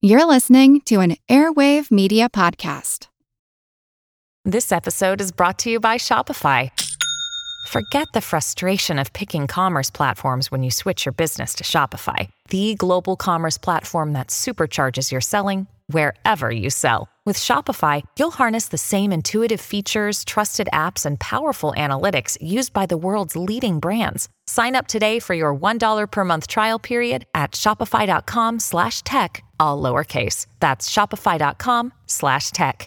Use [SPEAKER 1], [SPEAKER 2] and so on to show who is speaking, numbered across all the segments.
[SPEAKER 1] You're listening to an Airwave Media Podcast.
[SPEAKER 2] This episode is brought to you by Shopify. Forget the frustration of picking commerce platforms when you switch your business to Shopify, the global commerce platform that supercharges your selling wherever you sell. With Shopify, you'll harness the same intuitive features, trusted apps, and powerful analytics used by the world's leading brands. Sign up today for your $1 per month trial period at shopify.com/tech, all lowercase. That's shopify.com/tech.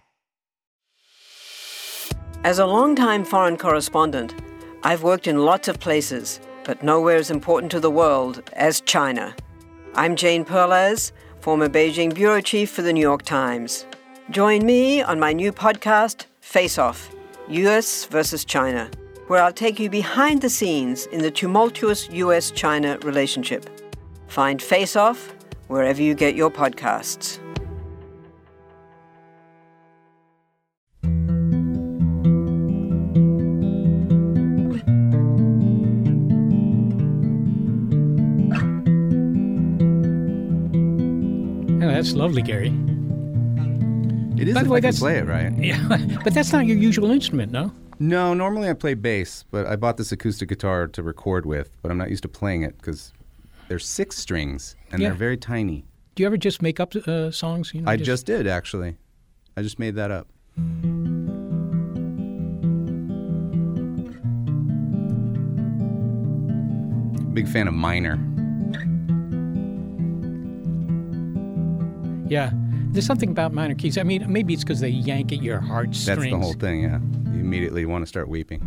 [SPEAKER 3] As a longtime foreign correspondent, I've worked in lots of places, but nowhere as important to the world as China. I'm Jane Perlez, former Beijing bureau chief for the New York Times. Join me on my new podcast, Face Off, U.S. versus China, where I'll take you behind the scenes in the tumultuous U.S.-China relationship. Find Face Off wherever you get your podcasts.
[SPEAKER 4] Oh, that's lovely, Gary.
[SPEAKER 5] It is
[SPEAKER 4] By the
[SPEAKER 5] if
[SPEAKER 4] way,
[SPEAKER 5] I can
[SPEAKER 4] that's-
[SPEAKER 5] play it right.
[SPEAKER 4] Yeah, but that's not your usual instrument, no?
[SPEAKER 5] No, normally I play bass, but I bought this acoustic guitar to record with, but I'm not used to playing it because there's 6 strings and
[SPEAKER 4] Yeah.
[SPEAKER 5] they're very tiny.
[SPEAKER 4] Do you ever just make up songs? You know,
[SPEAKER 5] I just did, actually. I just made that up. Big fan of Minor.
[SPEAKER 4] Yeah. There's something about minor keys. I mean, maybe it's because they yank at your heartstrings.
[SPEAKER 5] That's the whole thing, yeah. You immediately want to start weeping.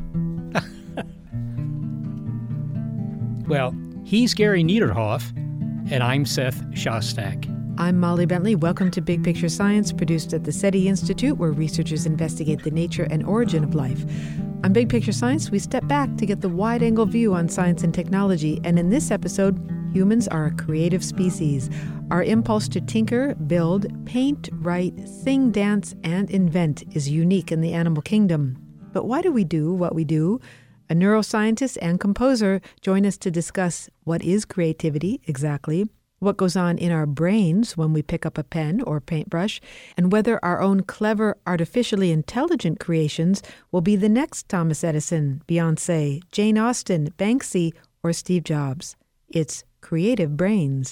[SPEAKER 4] Well, he's Gary Niederhoff, and I'm Seth Shostak.
[SPEAKER 6] I'm Molly Bentley. Welcome to Big Picture Science, produced at the SETI Institute, where researchers investigate the nature and origin of life. On Big Picture Science, we step back to get the wide-angle view on science and technology. And in this episode, humans are a creative species. Our impulse to tinker, build, paint, write, sing, dance, and invent is unique in the animal kingdom. But why do we do what we do? A neuroscientist and composer join us to discuss what is creativity exactly, what goes on in our brains when we pick up a pen or paintbrush, and whether our own clever, artificially intelligent creations will be the next Thomas Edison, Beyoncé, Jane Austen, Banksy, or Steve Jobs. It's Creative Brains.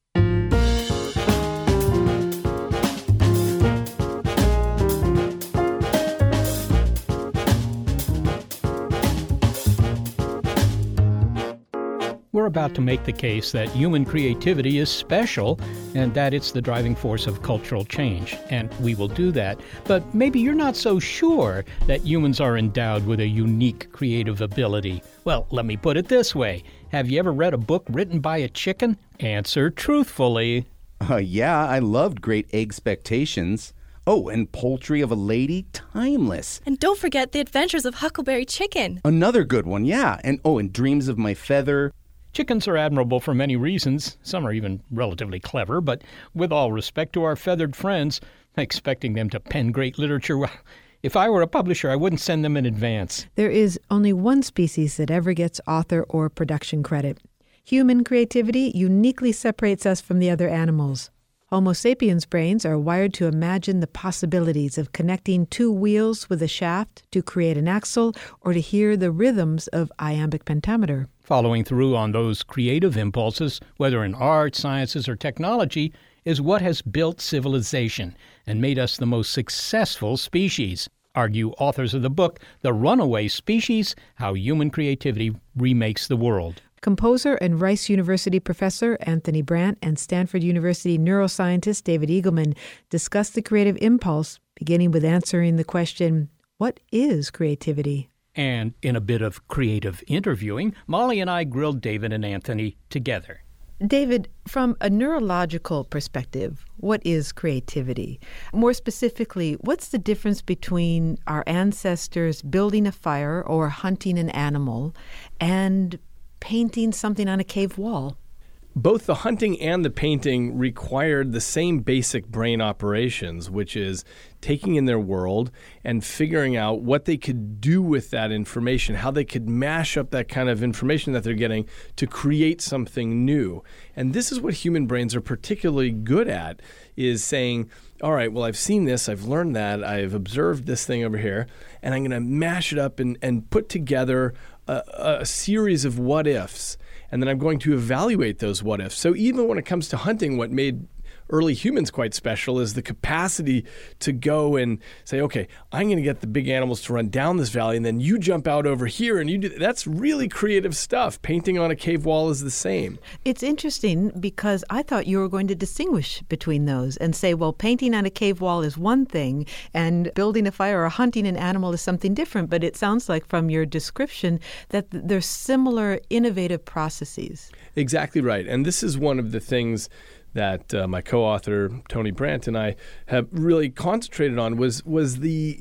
[SPEAKER 4] We're about to make the case that human creativity is special and that it's the driving force of cultural change, and we will do that. But maybe you're not so sure that humans are endowed with a unique creative ability. Well, let me put it this way. Have you ever read a book written by a chicken? Answer truthfully.
[SPEAKER 5] Yeah, I loved Great Expectations. Oh, and Poultry of a Lady, timeless.
[SPEAKER 7] And don't forget The Adventures of Huckleberry Chicken.
[SPEAKER 5] Another good one, yeah. And Dreams of My Feather.
[SPEAKER 4] Chickens are admirable for many reasons. Some are even relatively clever, but with all respect to our feathered friends, expecting them to pen great literature, well, if I were a publisher, I wouldn't send them in advance.
[SPEAKER 6] There is only one species that ever gets author or production credit. Human creativity uniquely separates us from the other animals. Homo sapiens' brains are wired to imagine the possibilities of connecting 2 wheels with a shaft to create an axle or to hear the rhythms of iambic pentameter.
[SPEAKER 4] Following through on those creative impulses, whether in art, sciences, or technology, is what has built civilization and made us the most successful species, argue authors of the book, The Runaway Species, How Human Creativity Remakes the World.
[SPEAKER 6] Composer and Rice University professor Anthony Brandt and Stanford University neuroscientist David Eagleman discuss the creative impulse, beginning with answering the question, what is creativity?
[SPEAKER 4] And in a bit of creative interviewing, Molly and I grilled David and Anthony together.
[SPEAKER 6] David, from a neurological perspective, what is creativity? More specifically, what's the difference between our ancestors building a fire or hunting an animal and painting something on a cave wall?
[SPEAKER 8] both the hunting and the painting required the same basic brain operations, which is taking in their world and figuring out what they could do with that information, how they could mash up that kind of information that they're getting to create something new. And this is what human brains are particularly good at, is saying, all right, well, I've seen this, I've learned that, I've observed this thing over here, and I'm going to mash it up and put together a series of what-ifs. And then I'm going to evaluate those what-ifs. So even when it comes to hunting, what made early humans quite special is the capacity to go and say, okay, I'm going to get the big animals to run down this valley, and then you jump out over here and you do. That's really creative stuff. Painting on a cave wall is the same.
[SPEAKER 6] It's interesting because I thought you were going to distinguish between those and say, well, painting on a cave wall is one thing and building a fire or hunting an animal is something different. But it sounds like from your description that there's similar innovative processes.
[SPEAKER 8] Exactly right. And this is one of the things that my co-author, Tony Brandt, and I have really concentrated on was the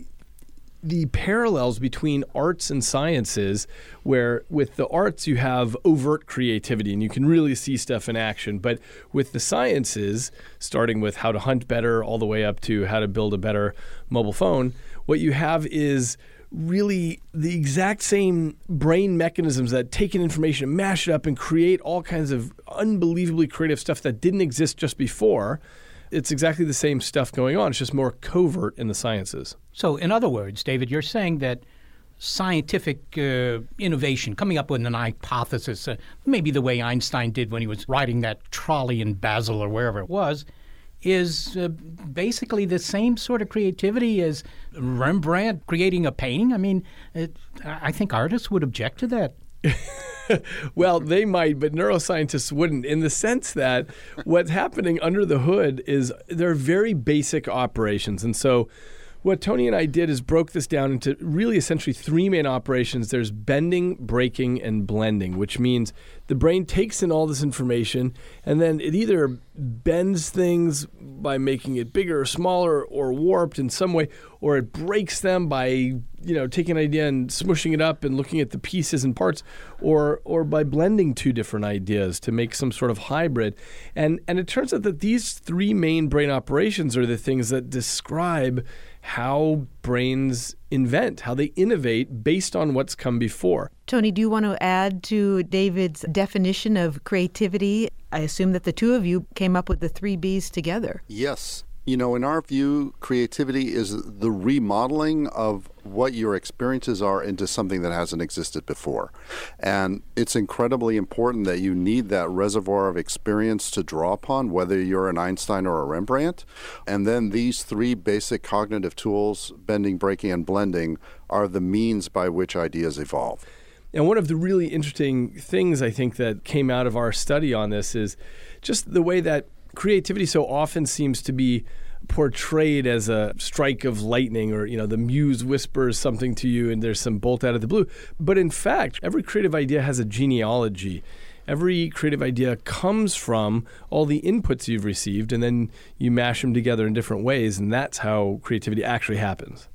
[SPEAKER 8] parallels between arts and sciences, where with the arts you have overt creativity and you can really see stuff in action. But with the sciences, starting with how to hunt better all the way up to how to build a better mobile phone, what you have is really the exact same brain mechanisms that take in information, mash it up, and create all kinds of unbelievably creative stuff that didn't exist just before. It's exactly the same stuff going on. It's just more covert in the sciences.
[SPEAKER 4] So in other words, David, you're saying that scientific innovation, coming up with an hypothesis, maybe the way Einstein did when he was riding that trolley in Basel or wherever it was, is basically the same sort of creativity as Rembrandt creating a painting? I mean, I think artists would object to that.
[SPEAKER 8] Well, they might, but neuroscientists wouldn't, in the sense that what's happening under the hood is there are very basic operations. And so what Tony and I did is broke this down into really essentially three main operations. There's bending, breaking, and blending, which means the brain takes in all this information and then it either bends things by making it bigger or smaller or warped in some way, or it breaks them by taking an idea and smushing it up and looking at the pieces and parts, or by blending two different ideas to make some sort of hybrid. And it turns out that these three main brain operations are the things that describe how brains invent, how they innovate based on what's come before.
[SPEAKER 6] Tony, do you want to add to David's definition of creativity? I assume that the two of you came up with the 3 Bs together.
[SPEAKER 9] Yes. In our view, creativity is the remodeling of what your experiences are into something that hasn't existed before. And it's incredibly important that you need that reservoir of experience to draw upon, whether you're an Einstein or a Rembrandt. And then these 3 basic cognitive tools, bending, breaking, and blending, are the means by which ideas evolve.
[SPEAKER 8] And one of the really interesting things I think that came out of our study on this is just the way that creativity so often seems to be portrayed as a strike of lightning, or the muse whispers something to you and there's some bolt out of the blue. But in fact, every creative idea has a genealogy. Every creative idea comes from all the inputs you've received, and then you mash them together in different ways, and that's how creativity actually happens.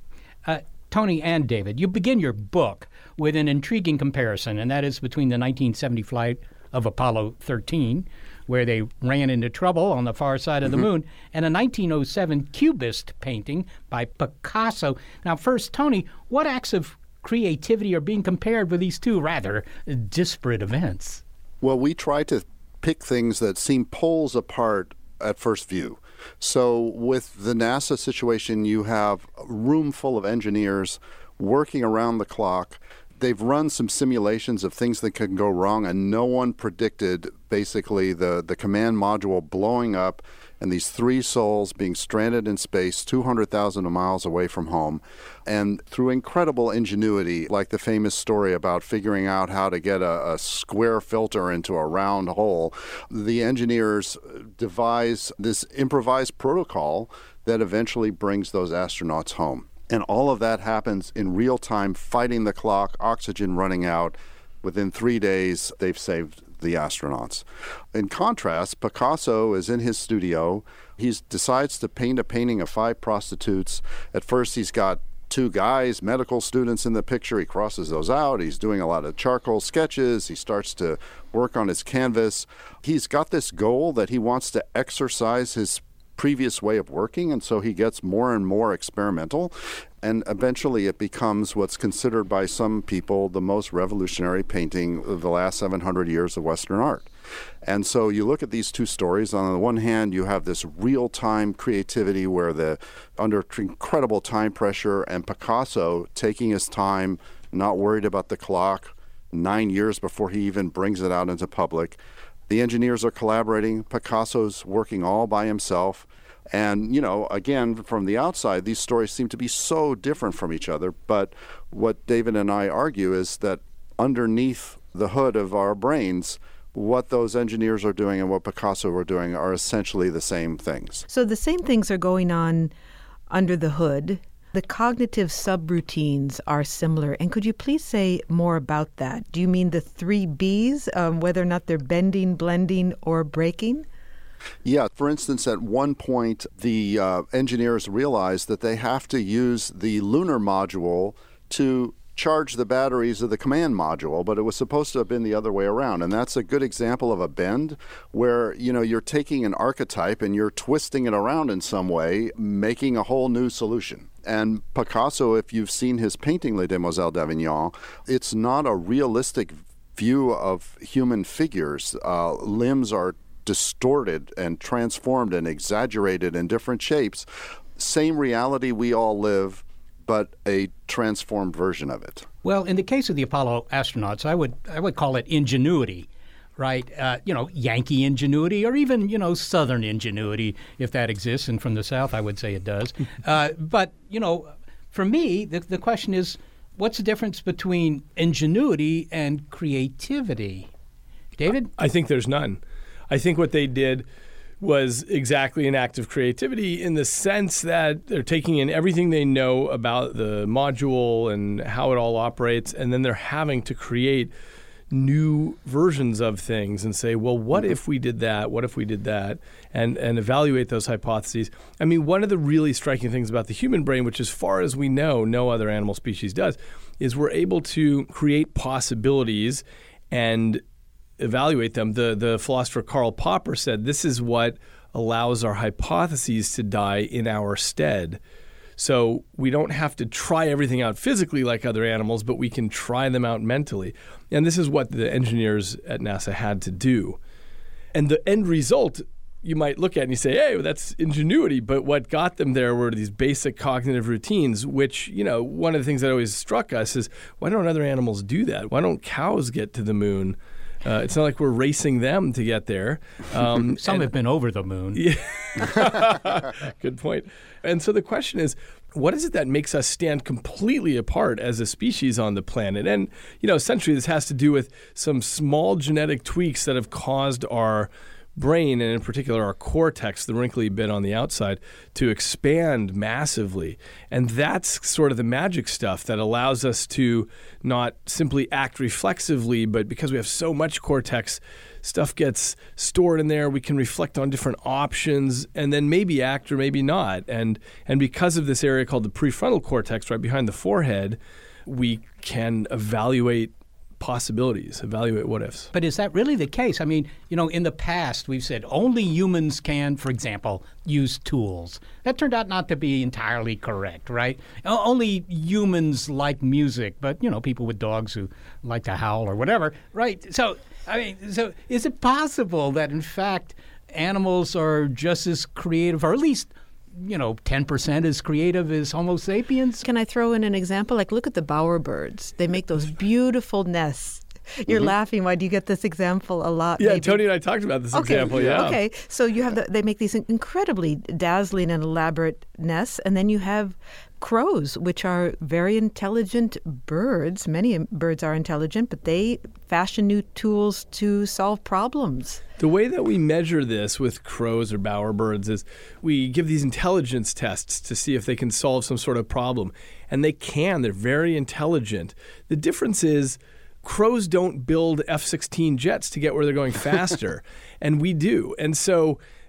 [SPEAKER 4] Tony and David, you begin your book with an intriguing comparison, and that is between the 1970 flight of Apollo 13, where they ran into trouble on the far side of the moon, and a 1907 Cubist painting by Picasso. Now, first, Tony, what acts of creativity are being compared with these two rather disparate events?
[SPEAKER 9] Well, we try to pick things that seem poles apart at first view. So with the NASA situation, you have a room full of engineers working around the clock. They've run some simulations of things that can go wrong, and no one predicted basically the command module blowing up and these 3 souls being stranded in space 200,000 miles away from home. And through incredible ingenuity, like the famous story about figuring out how to get a square filter into a round hole, the engineers devise this improvised protocol that eventually brings those astronauts home. And all of that happens in real time, fighting the clock, oxygen running out. Within 3 days, they've saved the astronauts. In contrast, Picasso is in his studio. He decides to paint a painting of 5 prostitutes. At first, he's got two guys, medical students in the picture. He crosses those out. He's doing a lot of charcoal sketches. He starts to work on his canvas. He's got this goal that he wants to exercise his previous way of working, and so he gets more and more experimental, and eventually it becomes what's considered by some people the most revolutionary painting of the last 700 years of Western art. And so you look at these two stories. On the one hand, you have this real-time creativity where under incredible time pressure, and Picasso taking his time, not worried about the clock, 9 years before he even brings it out into public. The engineers are collaborating. Picasso's working all by himself. And, again, from the outside, these stories seem to be so different from each other. But what David and I argue is that underneath the hood of our brains, what those engineers are doing and what Picasso were doing are essentially the same things.
[SPEAKER 6] So the same things are going on under the hood. The cognitive subroutines are similar. And could you please say more about that? Do you mean the 3 Bs, whether or not they're bending, blending, or breaking?
[SPEAKER 9] Yeah. For instance, at one point, the engineers realized that they have to use the lunar module to charge the batteries of the command module, but it was supposed to have been the other way around. And that's a good example of a bend where, you're taking an archetype and you're twisting it around in some way, making a whole new solution. And Picasso, if you've seen his painting Les Demoiselles d'Avignon, it's not a realistic view of human figures. Limbs are distorted and transformed and exaggerated in different shapes. Same reality we all live, but a transformed version of it.
[SPEAKER 4] Well, in the case of the Apollo astronauts, I would call it ingenuity, right? Yankee ingenuity, or even, Southern ingenuity, if that exists. And from the South, I would say it does. But, for me, the question is, what's the difference between ingenuity and creativity? David?
[SPEAKER 8] I think there's none. I think what they did was exactly an act of creativity in the sense that they're taking in everything they know about the module and how it all operates, and then they're having to create new versions of things and say, well, what if we did that? What if we did that? And evaluate those hypotheses. I mean, one of the really striking things about the human brain, which as far as we know, no other animal species does, is we're able to create possibilities and evaluate them. The philosopher Karl Popper said this is what allows our hypotheses to die in our stead. So we don't have to try everything out physically like other animals, but we can try them out mentally. And this is what the engineers at NASA had to do. And the end result you might look at and you say, hey, well, that's ingenuity. But what got them there were these basic cognitive routines, which, one of the things that always struck us is, why don't other animals do that? Why don't cows get to the moon? It's not like we're racing them to get there.
[SPEAKER 4] Some have been over the moon.
[SPEAKER 8] Yeah. Good point. And so the question is, what is it that makes us stand completely apart as a species on the planet? And, essentially this has to do with some small genetic tweaks that have caused our brain, and in particular our cortex, the wrinkly bit on the outside, to expand massively. And that's sort of the magic stuff that allows us to not simply act reflexively, but because we have so much cortex, stuff gets stored in there. We can reflect on different options and then maybe act or maybe not. And because of this area called the prefrontal cortex right behind the forehead, we can evaluate possibilities, evaluate what ifs.
[SPEAKER 4] But is that really the case? I mean, in the past, we've said only humans can, for example, use tools. That turned out not to be entirely correct, right? Only humans like music, but, people with dogs who like to howl or whatever, right? So is it possible that, in fact, animals are just as creative, or at least 10% as creative as Homo sapiens?
[SPEAKER 6] Can I throw in an example? Like, look at the bowerbirds. They make those beautiful nests. You're laughing. Why do you get this example a lot?
[SPEAKER 8] Yeah,
[SPEAKER 6] maybe?
[SPEAKER 8] Tony and I talked about this example, yeah.
[SPEAKER 6] Okay, so you have they make these incredibly dazzling and elaborate nests, and then you have crows, which are very intelligent birds. Many birds are intelligent, but they fashion new tools to solve problems.
[SPEAKER 8] The way that we measure this with crows or bowerbirds is we give these intelligence tests to see if they can solve some sort of problem. And they can. They're very intelligent. The difference is crows don't build F-16 jets to get where they're going faster, and we do. And so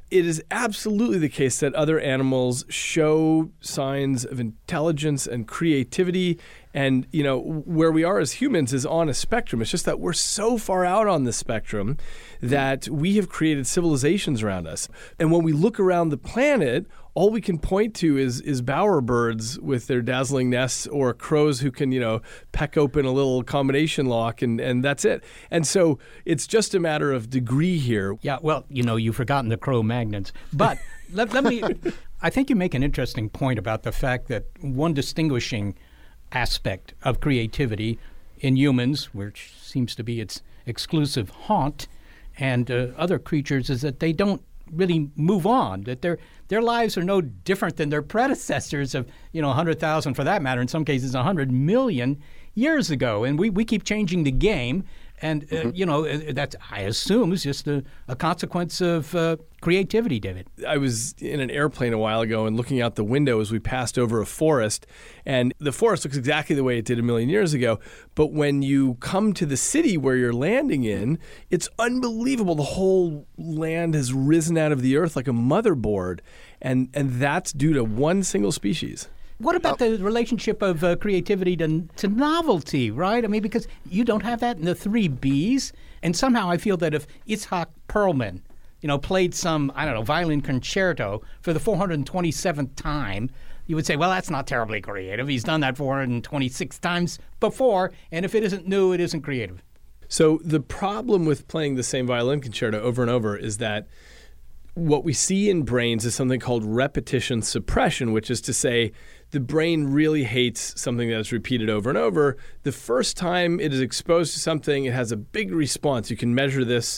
[SPEAKER 8] It is absolutely the case that other animals show signs of intelligence and creativity. And, where we are as humans is on a spectrum. It's just that we're so far out on the spectrum that we have created civilizations around us. And when we look around the planet, all we can point to is bowerbirds with their dazzling nests, or crows who can, peck open a little combination lock, and that's it. And so it's just a matter of degree here.
[SPEAKER 4] Yeah, well, you've forgotten the Cro-Magnons. But let me, I think you make an interesting point about the fact that one distinguishing aspect of creativity in humans, which seems to be its exclusive haunt, and other creatures, is that they don't really move on, that their lives are no different than their predecessors of 100,000, for that matter, in some cases 100 million years ago. And we keep changing the game. And, that, I assume, is just a consequence of creativity, David.
[SPEAKER 8] I was in an airplane a while ago and looking out the window as we passed over a forest. And the forest looks exactly the way it did a million years ago. But when you come to the city where you're landing in, it's unbelievable. The whole land has risen out of the earth like a motherboard. And that's due to one single species.
[SPEAKER 4] What about the relationship of creativity to novelty, right? I mean, because you don't have that in the 3 Bs. And somehow I feel that if Itzhak Perlman, played some, violin concerto for the 427th time, you would say, well, that's not terribly creative. He's done that 426 times before. And if it isn't new, it isn't creative.
[SPEAKER 8] So the problem with playing the same violin concerto over and over is that what we see in brains is something called repetition suppression, which is to say the brain really hates something that is repeated over and over. The first time it is exposed to something, it has a big response. You can measure this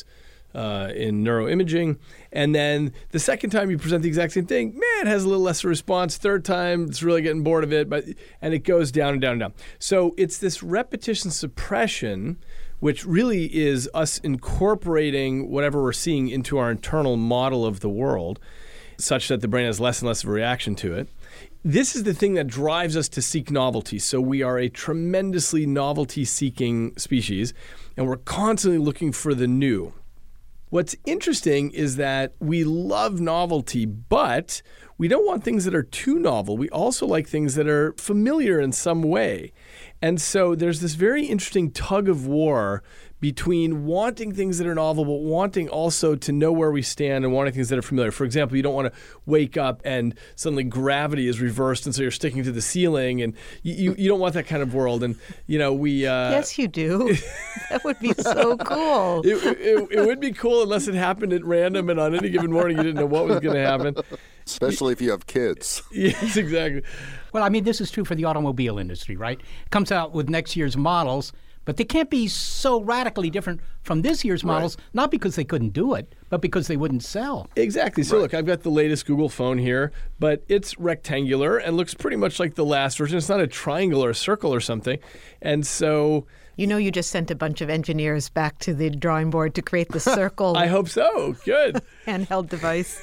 [SPEAKER 8] in neuroimaging. And then the second time you present the exact same thing, it has a little less response. Third time, it's really getting bored of it, and it goes down and down and down. So it's this repetition suppression, which really is us incorporating whatever we're seeing into our internal model of the world, such that the brain has less and less of a reaction to it. This is the thing that drives us to seek novelty. So we are a tremendously novelty-seeking species, and we're constantly looking for the new. What's interesting is that we love novelty, but we don't want things that are too novel. We also like things that are familiar in some way. And so there's this very interesting tug of war between wanting things that are novel, but wanting also to know where we stand and wanting things that are familiar. For example, you don't want to wake up and suddenly gravity is reversed, and so you're sticking to the ceiling, and you don't want that kind of world. And we
[SPEAKER 6] yes, you do. That would be so cool.
[SPEAKER 8] It would be cool unless it happened at random, and on any given morning you didn't know what was going to happen.
[SPEAKER 9] Especially if you have kids.
[SPEAKER 8] Yes, exactly.
[SPEAKER 4] Well, I mean, this is true for the automobile industry, right? It comes out with next year's models, but they can't be so radically different from this year's models, not because they couldn't do it, but because they wouldn't sell.
[SPEAKER 8] Exactly. So look, I've got the latest Google phone here, but it's rectangular and looks pretty much like the last version. It's not a triangle or a circle or something. And so...
[SPEAKER 6] you just sent a bunch of engineers back to the drawing board to create the circle.
[SPEAKER 8] I hope so. Good.
[SPEAKER 6] Handheld device.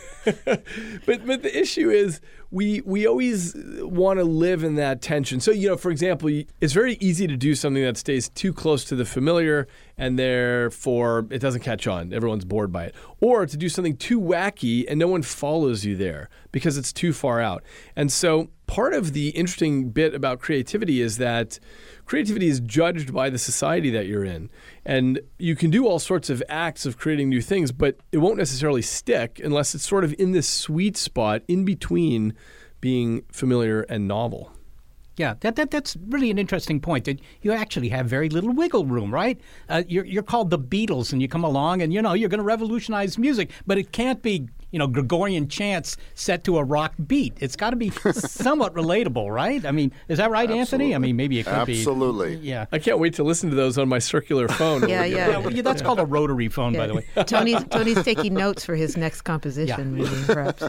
[SPEAKER 8] But the issue is we always want to live in that tension. So, for example, it's very easy to do something that stays too close to the familiar and therefore it doesn't catch on. Everyone's bored by it. Or to do something too wacky and no one follows you there because it's too far out. And so part of the interesting bit about creativity is that creativity is judged by the society that you're in. And you can do all sorts of acts of creating new things, but it won't necessarily stick unless it's sort of in this sweet spot in between being familiar and novel.
[SPEAKER 4] Yeah, that's really an interesting point, that you actually have very little wiggle room, right? You're called the Beatles, and you come along and, you're going to revolutionize music, but it can't be, Gregorian chants set to a rock beat. It's got to be somewhat relatable, right? I mean, is that right,
[SPEAKER 9] Absolutely.
[SPEAKER 4] Anthony? I mean, maybe it could be.
[SPEAKER 9] Absolutely.
[SPEAKER 4] Yeah.
[SPEAKER 8] I can't wait to listen to those on my circular phone.
[SPEAKER 6] Yeah,
[SPEAKER 4] that's called a rotary phone, by the way.
[SPEAKER 6] Tony's taking notes for his next composition, maybe, perhaps.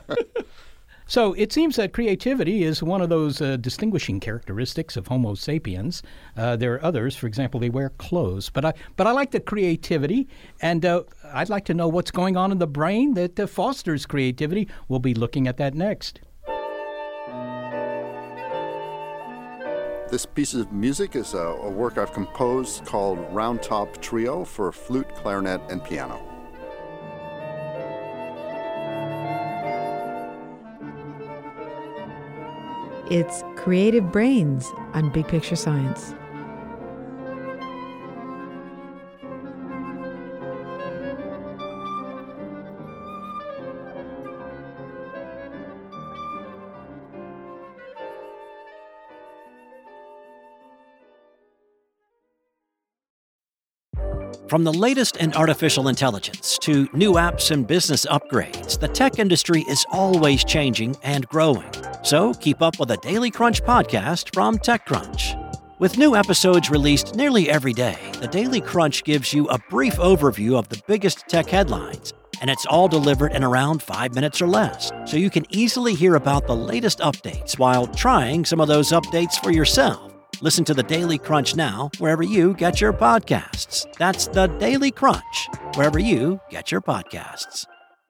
[SPEAKER 4] So it seems that creativity is one of those distinguishing characteristics of Homo sapiens. There are others. For example, they wear clothes. But I like the creativity, and I'd like to know what's going on in the brain that fosters creativity. We'll be looking at that next.
[SPEAKER 9] This piece of music is a work I've composed called Round Top Trio for flute, clarinet, and piano.
[SPEAKER 6] It's Creative Brains on Big Picture Science.
[SPEAKER 10] From the latest in artificial intelligence to new apps and business upgrades, the tech industry is always changing and growing. So keep up with the Daily Crunch podcast from TechCrunch. With new episodes released nearly every day, the Daily Crunch gives you a brief overview of the biggest tech headlines, and it's all delivered in around 5 minutes or less, so you can easily hear about the latest updates while trying some of those updates for yourself. Listen to the Daily Crunch now, wherever you get your podcasts. That's the Daily Crunch, wherever you get your podcasts.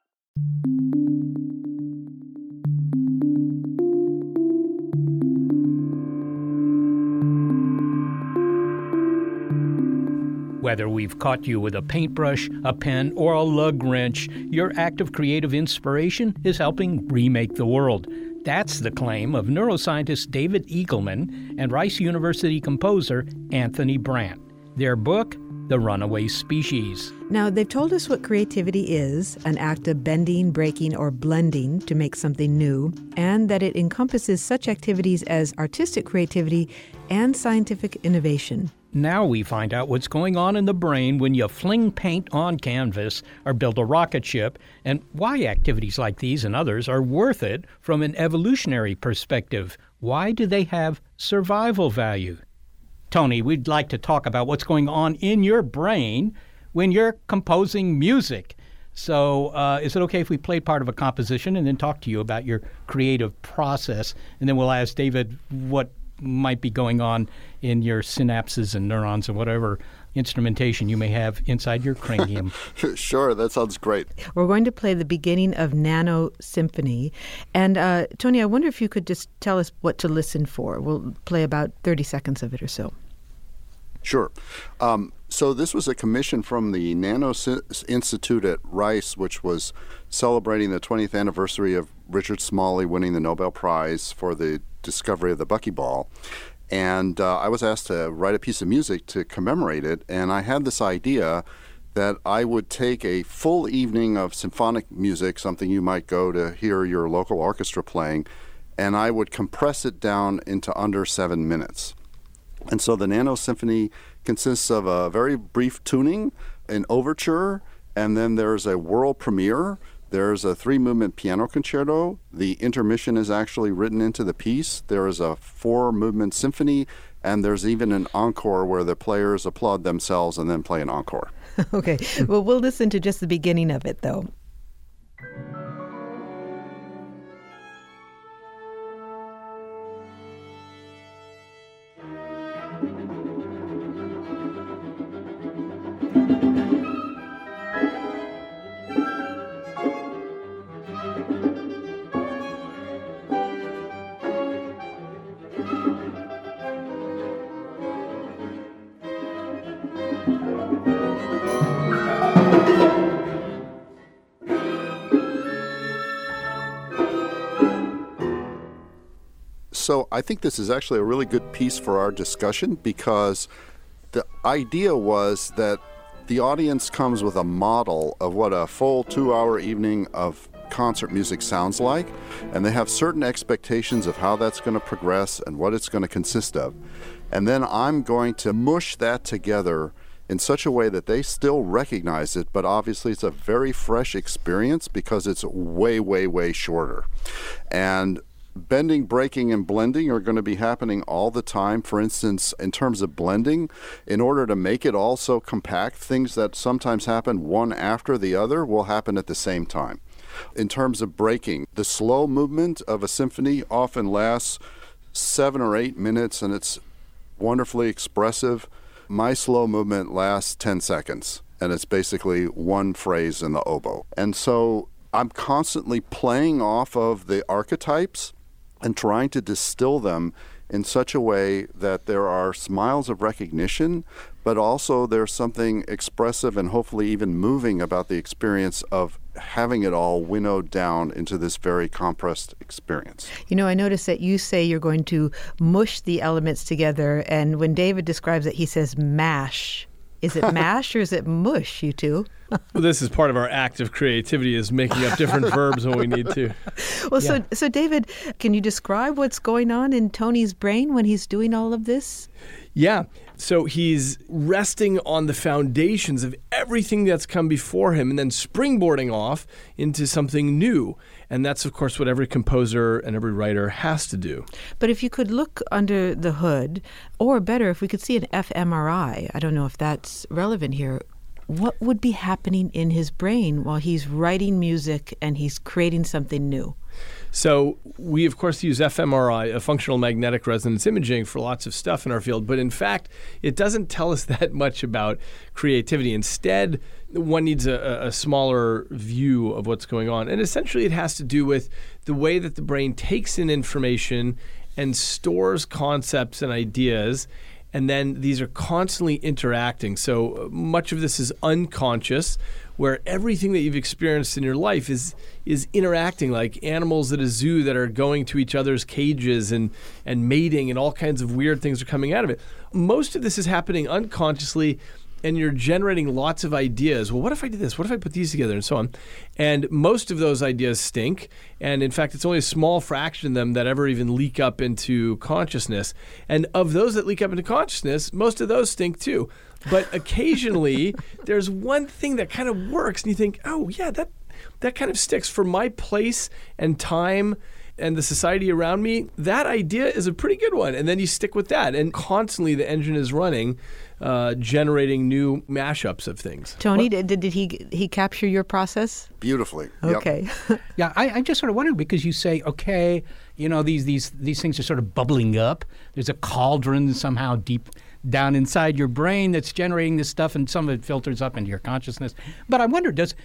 [SPEAKER 4] Whether we've caught you with a paintbrush, a pen, or a lug wrench, your act of creative inspiration is helping remake the world. That's the claim of neuroscientist David Eagleman and Rice University composer Anthony Brandt. Their book, The Runaway Species.
[SPEAKER 6] Now, they've told us what creativity is, an act of bending, breaking, or blending to make something new, and that it encompasses such activities as artistic creativity and scientific innovation.
[SPEAKER 4] Now we find out what's going on in the brain when you fling paint on canvas or build a rocket ship, and why activities like these and others are worth it from an evolutionary perspective. Why do they have survival value? Tony, we'd like to talk about what's going on in your brain when you're composing music. So is it okay if we play part of a composition and then talk to you about your creative process? And then we'll ask David what might be going on in your synapses and neurons and whatever instrumentation you may have inside your cranium.
[SPEAKER 9] Sure, that sounds great.
[SPEAKER 6] We're going to play the beginning of Nano Symphony. And Tony, I wonder if you could just tell us what to listen for. We'll play about 30 seconds of it or so.
[SPEAKER 9] Sure. So this was a commission from the Nano Institute at Rice, which was celebrating the 20th anniversary of Richard Smalley winning the Nobel Prize for the discovery of the buckyball. And I was asked to write a piece of music to commemorate it, and I had this idea that I would take a full evening of symphonic music, something you might go to hear your local orchestra playing, and I would compress it down into under 7 minutes. And so the Nano Symphony consists of a very brief tuning, an overture, and then there's a world premiere. There's a 3-movement piano concerto. The intermission is actually written into the piece. There is a 4-movement symphony, and there's even an encore where the players applaud themselves and then play an encore.
[SPEAKER 6] Okay. Well, we'll listen to just the beginning of it, though.
[SPEAKER 9] So I think this is actually a really good piece for our discussion, because the idea was that the audience comes with a model of what a full 2-hour evening of concert music sounds like, and they have certain expectations of how that's going to progress and what it's going to consist of. And then I'm going to mush that together in such a way that they still recognize it, but obviously it's a very fresh experience because it's way, way, way shorter. And bending, breaking, and blending are going to be happening all the time. For instance, in terms of blending, in order to make it all so compact, things that sometimes happen one after the other will happen at the same time. In terms of breaking, the slow movement of a symphony often lasts 7 or 8 minutes, and it's wonderfully expressive. My slow movement lasts 10 seconds, and it's basically one phrase in the oboe. And so I'm constantly playing off of the archetypes and trying to distill them in such a way that there are smiles of recognition, but also there's something expressive and hopefully even moving about the experience of having it all winnowed down into this very compressed experience.
[SPEAKER 6] You know, I noticed that you say you're going to mush the elements together, and when David describes it, he says mash. Is it mash or is it mush, you two?
[SPEAKER 8] Well, this is part of our act of creativity, is making up different verbs when we need to.
[SPEAKER 6] Well, so David, can you describe what's going on in Tony's brain when he's doing all of this?
[SPEAKER 8] Yeah. So he's resting on the foundations of everything that's come before him and then springboarding off into something new. And that's, of course, what every composer and every writer has to do.
[SPEAKER 6] But if you could look under the hood, or better, if we could see an fMRI, I don't know if that's relevant here, what would be happening in his brain while he's writing music and he's creating something new?
[SPEAKER 8] So we, of course, use fMRI, a functional magnetic resonance imaging, for lots of stuff in our field. But in fact, it doesn't tell us that much about creativity. Instead, one needs a smaller view of what's going on. And essentially, it has to do with the way that the brain takes in information and stores concepts and ideas. And then these are constantly interacting. So much of this is unconscious, where everything that you've experienced in your life is interacting, like animals at a zoo that are going to each other's cages and mating, and all kinds of weird things are coming out of it. Most of this is happening unconsciously, and you're generating lots of ideas. Well, what if I did this? What if I put these together? And so on. And most of those ideas stink. And in fact, it's only a small fraction of them that ever even leak up into consciousness. And of those that leak up into consciousness, most of those stink too. But occasionally, there's one thing that kind of works, and you think, oh, yeah, that kind of sticks for my place and time and the society around me. That idea is a pretty good one. And then you stick with that. And constantly the engine is running, generating new mashups of things.
[SPEAKER 6] Tony, did he capture your process?
[SPEAKER 9] Beautifully.
[SPEAKER 6] Okay.
[SPEAKER 9] Yep.
[SPEAKER 4] Yeah, I just sort of wondered, because you say, okay, you know, these things are sort of bubbling up. There's a cauldron somehow deep down inside your brain that's generating this stuff, and some of it filters up into your consciousness. But I wonder, does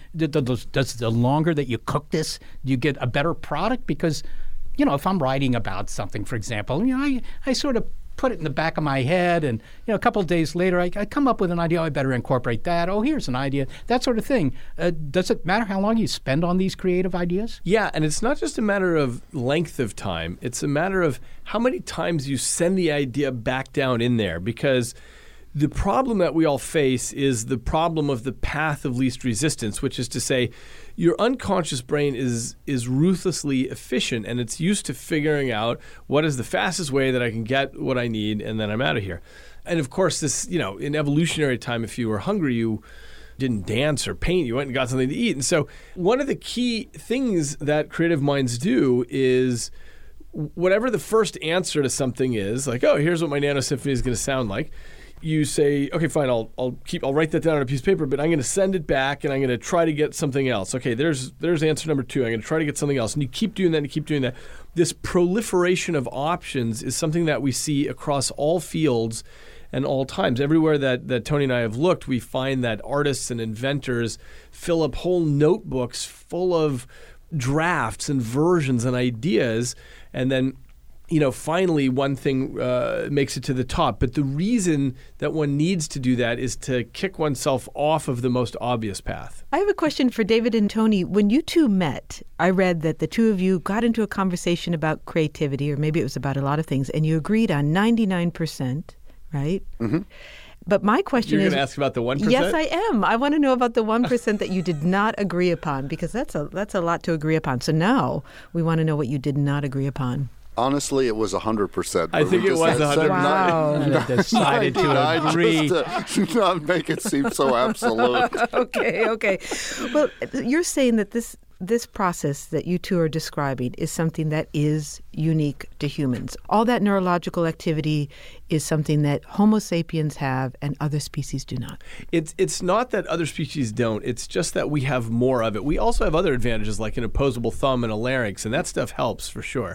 [SPEAKER 4] the longer that you cook this, do you get a better product? Because, you know, if I'm writing about something, for example, you know, I sort of put it in the back of my head, and, you know, a couple of days later, I come up with an idea. I better incorporate that. Oh, here's an idea. That sort of thing. Does it matter how long you spend on these creative ideas?
[SPEAKER 8] Yeah, and it's not just a matter of length of time. It's a matter of how many times you send the idea back down in there, because the problem that we all face is the problem of the path of least resistance, which is to say your unconscious brain is ruthlessly efficient, and it's used to figuring out what is the fastest way that I can get what I need, and then I'm out of here. And of course, this, you know, in evolutionary time, if you were hungry, you didn't dance or paint, you went and got something to eat. And so one of the key things that creative minds do is whatever the first answer to something is, like, oh, here's what my Nano Symphony is going to sound like. You say, okay, fine, I'll write that down on a piece of paper, but I'm going to send it back, and I'm going to try to get something else. Okay, there's answer number 2. I'm going to try to get something else. And you keep doing that, and you keep doing that. This proliferation of options is something that we see across all fields and all times. Everywhere that Tony and I have looked, we find that artists and inventors fill up whole notebooks full of drafts and versions and ideas, and then, you know, finally one thing makes it to the top. But the reason that one needs to do that is to kick oneself off of the most obvious path.
[SPEAKER 6] I have a question for David and Tony. When you two met, I read that the two of you got into a conversation about creativity, or maybe it was about a lot of things, and you agreed on 99%, right? Mm-hmm. But my question is...
[SPEAKER 8] You're going to ask about the 1%?
[SPEAKER 6] Yes, I am. I want to know about the 1% that you did not agree upon, because that's a lot to agree upon. So now we want to know what you did not agree upon.
[SPEAKER 9] Honestly, it was 100%.
[SPEAKER 8] I think it was 100%.
[SPEAKER 6] Wow.
[SPEAKER 4] Decided to agree.
[SPEAKER 9] Just to not make it seem so absolute.
[SPEAKER 6] Okay. Well, you're saying that this process that you two are describing is something that is unique to humans. All that neurological activity is something that Homo sapiens have and other species do not.
[SPEAKER 8] It's not that other species don't. It's just that we have more of it. We also have other advantages, like an opposable thumb and a larynx, and that stuff helps for sure.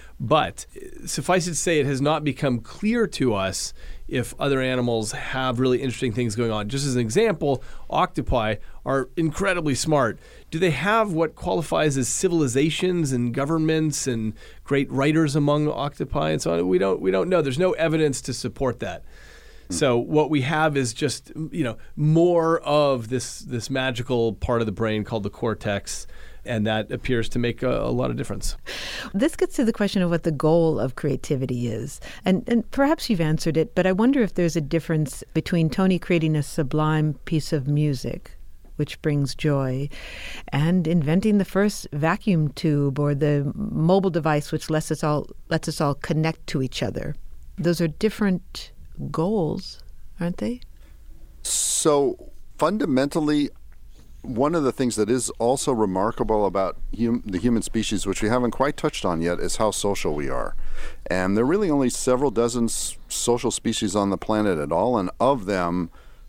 [SPEAKER 8] But suffice it to say, it has not become clear to us if other animals have really interesting things going on. Just as an example, octopi are incredibly smart. Do they have what qualifies as civilizations and governments and great writers among octopi and so on? We don't know. There's no evidence to support that. So what we have is just, more of this magical part of the brain called the cortex, and that appears to make a lot of difference.
[SPEAKER 6] This gets to the question of what the goal of creativity is. And perhaps you've answered it, but I wonder if there's a difference between Tony creating a sublime piece of music, which brings joy, and inventing the first vacuum tube or the mobile device which lets us all connect to each other. Those are different goals, aren't they?
[SPEAKER 9] So fundamentally, one of the things that is also remarkable about the human species, which we haven't quite touched on yet, is how social we are. And there are really only several dozen social species on the planet at all, and of them,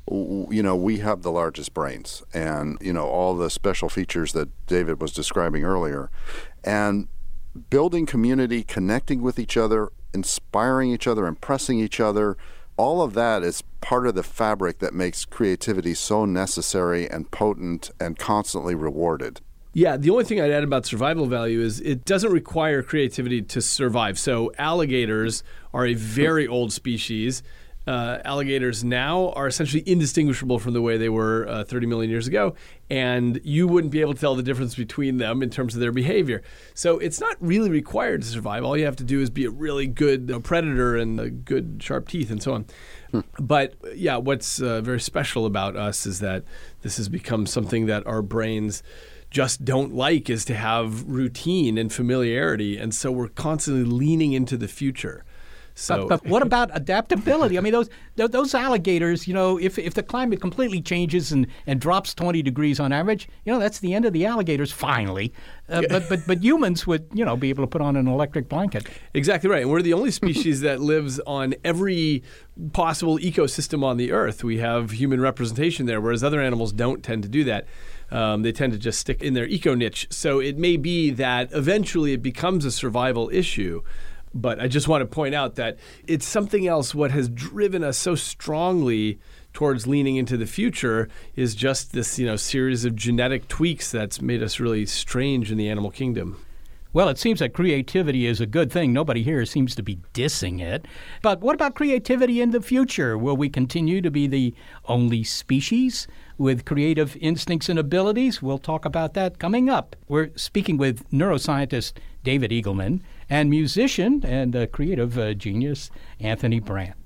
[SPEAKER 9] we have the largest brains and, all the special features that David was describing earlier. And building community, connecting with each other, inspiring each other, impressing each other, all of that is part of the fabric that makes creativity so necessary and potent and constantly rewarded.
[SPEAKER 8] Yeah, the only thing I'd add about survival value is it doesn't require creativity to survive. So alligators are a very old species. Alligators now are essentially indistinguishable from the way they were 30 million years ago, and you wouldn't be able to tell the difference between them in terms of their behavior. So it's not really required to survive. All you have to do is be a really good predator and good sharp teeth and so on. But yeah, what's very special about us is that this has become something that our brains just don't like, is to have routine and familiarity, and so we're constantly leaning into the future. So,
[SPEAKER 4] but what about adaptability? I mean, those alligators, if the climate completely changes and drops 20 degrees on average, that's the end of the alligators finally. But humans would, be able to put on an electric blanket.
[SPEAKER 8] Exactly right. And we're the only species that lives on every possible ecosystem on the Earth. We have human representation there, whereas other animals don't tend to do that. They tend to just stick in their eco niche. So it may be that eventually it becomes a survival issue. But I just want to point out that it's something else. What has driven us so strongly towards leaning into the future is just this, series of genetic tweaks that's made us really strange in the animal kingdom.
[SPEAKER 4] Well, it seems that creativity is a good thing. Nobody here seems to be dissing it. But what about creativity in the future? Will we continue to be the only species with creative instincts and abilities? We'll talk about that coming up. We're speaking with neuroscientist David Eagleman and musician and creative genius Anthony Brandt.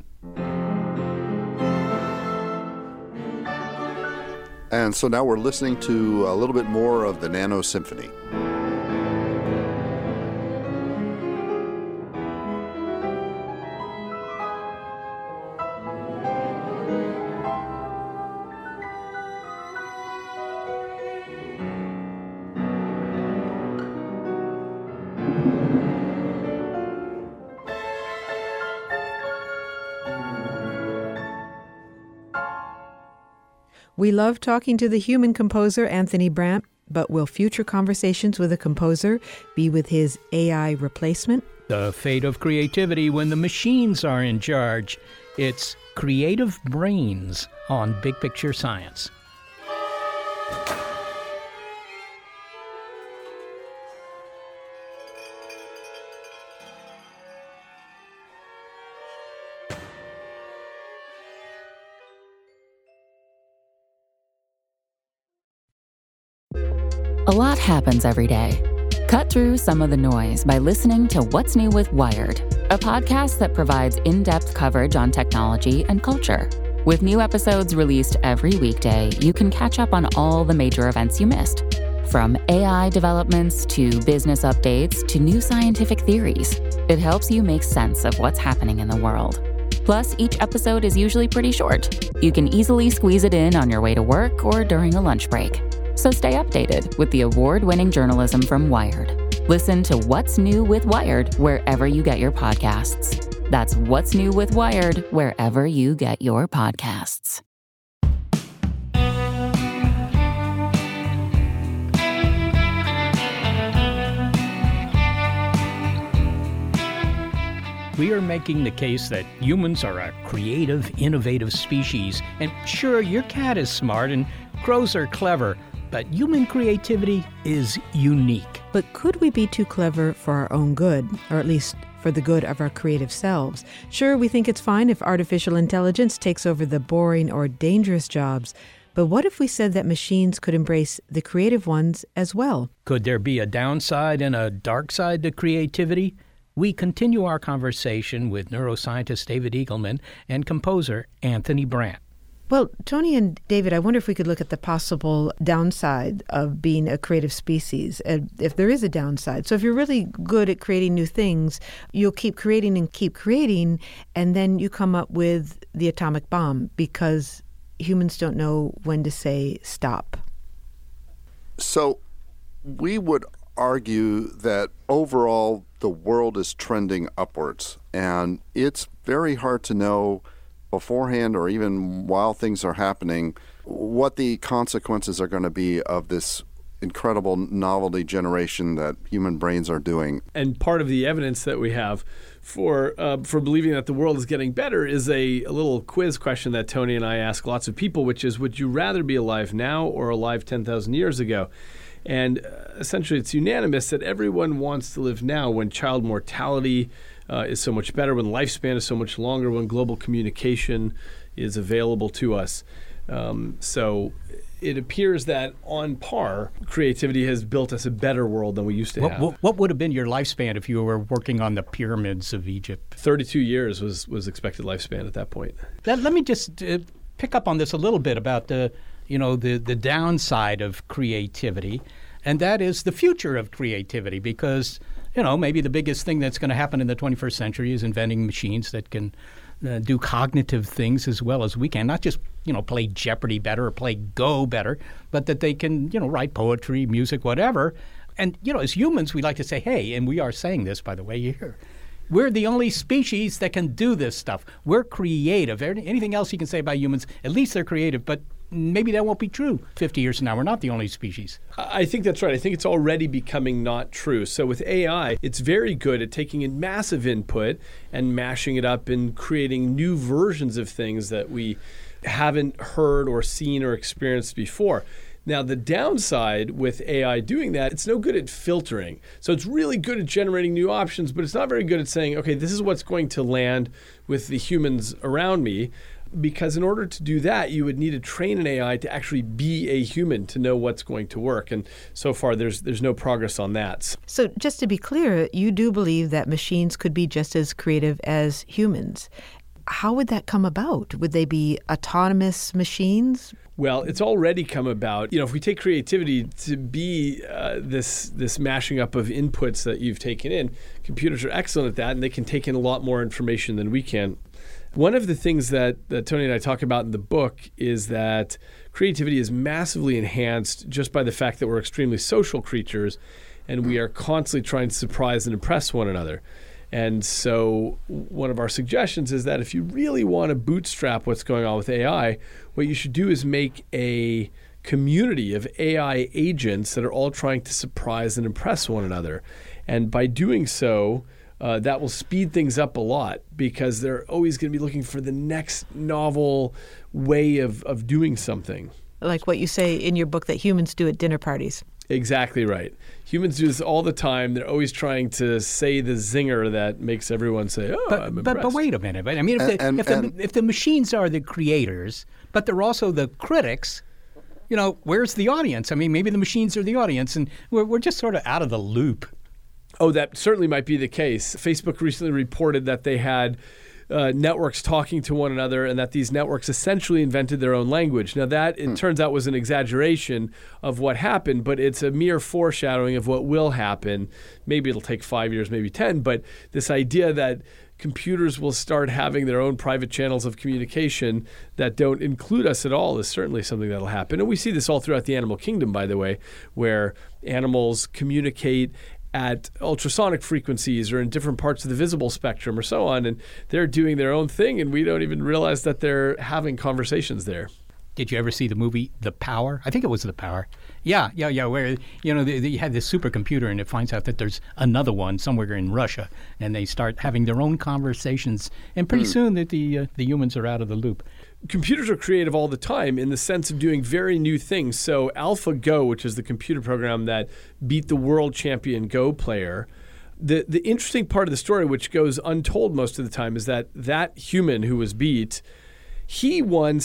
[SPEAKER 9] And so now we're listening to a little bit more of the Nano Symphony.
[SPEAKER 6] We love talking to the human composer, Anthony Brandt, but will future conversations with a composer be with his AI replacement?
[SPEAKER 4] The fate of creativity when the machines are in charge. It's Creative Brains on Big Picture Science.
[SPEAKER 11] A lot happens every day. Cut through some of the noise by listening to What's New with Wired, a podcast that provides in-depth coverage on technology and culture. With new episodes released every weekday, you can catch up on all the major events you missed. From AI developments to business updates to new scientific theories, it helps you make sense of what's happening in the world. Plus, each episode is usually pretty short. You can easily squeeze it in on your way to work or during a lunch break. So stay updated with the award-winning journalism from Wired. Listen to What's New with Wired wherever you get your podcasts. That's What's New with Wired wherever you get your podcasts.
[SPEAKER 4] We are making the case that humans are a creative, innovative species. And sure, your cat is smart and crows are clever, but human creativity is unique.
[SPEAKER 6] But could we be too clever for our own good, or at least for the good of our creative selves? Sure, we think it's fine if artificial intelligence takes over the boring or dangerous jobs, but what if we said that machines could embrace the creative ones as well?
[SPEAKER 4] Could there be a downside and a dark side to creativity? We continue our conversation with neuroscientist David Eagleman and composer Anthony Brandt.
[SPEAKER 6] Well, Tony and David, I wonder if we could look at the possible downside of being a creative species, if there is a downside. So if you're really good at creating new things, you'll keep creating, and then you come up with the atomic bomb because humans don't know when to say stop.
[SPEAKER 9] So we would argue that overall the world is trending upwards, and it's very hard to know beforehand or even while things are happening what the consequences are going to be of this incredible novelty generation that human brains are doing.
[SPEAKER 8] And part of the evidence that we have for believing that the world is getting better is a little quiz question that Tony and I ask lots of people, which is, would you rather be alive now or alive 10,000 years ago? And essentially it's unanimous that everyone wants to live now when child mortality is so much better, when lifespan is so much longer, when global communication is available to us. So it appears that on par, creativity has built us a better world than we used to have.
[SPEAKER 4] What would have been your lifespan if you were working on the pyramids of Egypt?
[SPEAKER 8] 32 years was expected lifespan at that point.
[SPEAKER 4] Let me just pick up on this a little bit about the downside of creativity, and that is the future of creativity, because maybe the biggest thing that's going to happen in the 21st century is inventing machines that can do cognitive things as well as we can. Not just, play Jeopardy better or play Go better, but that they can, write poetry, music, whatever. And, as humans, we like to say, hey, and we are saying this, by the way, you hear, we're the only species that can do this stuff. We're creative. Anything else you can say about humans, at least they're creative, but maybe that won't be true 50 years from now. We're not the only species.
[SPEAKER 8] I think that's right. I think it's already becoming not true. So with AI, it's very good at taking in massive input and mashing it up and creating new versions of things that we haven't heard or seen or experienced before. Now, the downside with AI doing that, it's no good at filtering. So it's really good at generating new options, but it's not very good at saying, okay, this is what's going to land with the humans around me. Because in order to do that, you would need to train an AI to actually be a human to know what's going to work. And so far, there's no progress on that.
[SPEAKER 6] So just to be clear, you do believe that machines could be just as creative as humans. How would that come about? Would they be autonomous machines?
[SPEAKER 8] Well, it's already come about. If we take creativity to be this mashing up of inputs that you've taken in, computers are excellent at that, and they can take in a lot more information than we can. One of the things that Tony and I talk about in the book is that creativity is massively enhanced just by the fact that we're extremely social creatures and we are constantly trying to surprise and impress one another. And so one of our suggestions is that if you really want to bootstrap what's going on with AI, what you should do is make a community of AI agents that are all trying to surprise and impress one another. And by doing so, that will speed things up a lot because they're always going to be looking for the next novel way of doing something.
[SPEAKER 6] Like what you say in your book that humans do at dinner parties.
[SPEAKER 8] Exactly right. Humans do this all the time. They're always trying to say the zinger that makes everyone say, I'm impressed.
[SPEAKER 4] But wait a minute. I mean, if the machines are the creators, but they're also the critics, where's the audience? I mean, maybe the machines are the audience, and we're just sort of out of the loop.
[SPEAKER 8] Oh, that certainly might be the case. Facebook recently reported that they had networks talking to one another and that these networks essentially invented their own language. Now that, it turns out, was an exaggeration of what happened, but it's a mere foreshadowing of what will happen. Maybe it'll take 5 years, maybe 10, but this idea that computers will start having their own private channels of communication that don't include us at all is certainly something that'll happen. And we see this all throughout the animal kingdom, by the way, where animals communicate at ultrasonic frequencies or in different parts of the visible spectrum or so on, and they're doing their own thing, and we don't even realize that they're having conversations there.
[SPEAKER 4] Did you ever see the movie The Power? I think it was The Power. Yeah. Where they had this supercomputer and it finds out that there's another one somewhere in Russia, and they start having their own conversations, and pretty soon that the humans are out of the loop.
[SPEAKER 8] Computers are creative all the time in the sense of doing very new things. So AlphaGo, which is the computer program that beat the world champion Go player, the interesting part of the story, which goes untold most of the time, is that human who was beat, he won